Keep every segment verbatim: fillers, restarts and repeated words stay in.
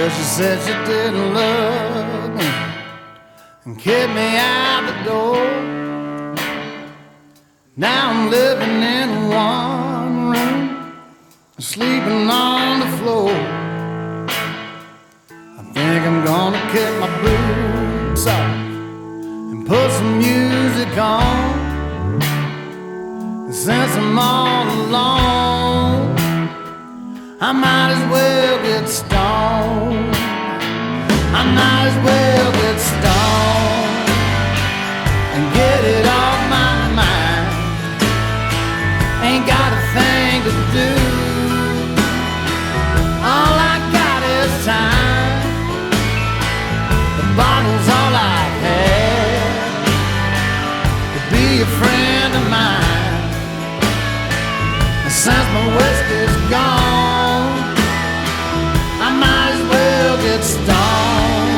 Well, she said she didn't love me and kicked me out the door. Now I'm living in one room, sleeping on the floor. I think I'm gonna kick my boots off and put some music on. And since I'm all alone, I might as well get stoned. I might as well get stoned and get it off my mind. Ain't got a thing to do. All I got is time. The bottle's all I have to be a friend of mine. And since my whiskey's gone, I might as well get stoned.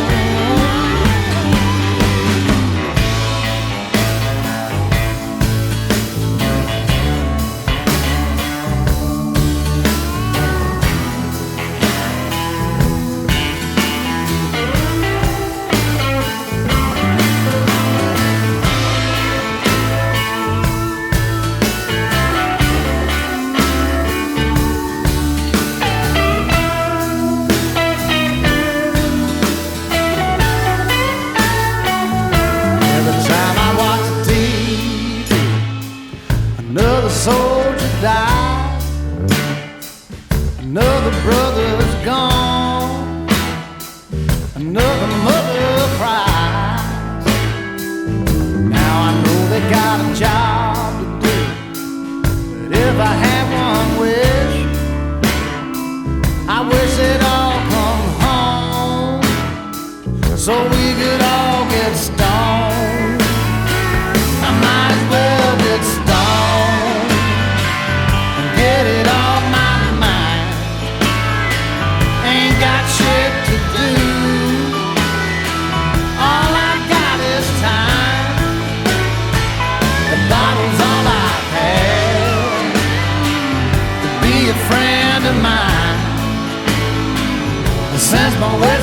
Another soldier died, another brother's gone, another mother cries. Now I know they got a job to do, but if I had one wish, I wish they'd all come home so we could all get stoned. I might as well get stoned, get it off my mind. Ain't got shit to do. All I got is time. The bottle's all I have to be a friend of mine. Since my wedding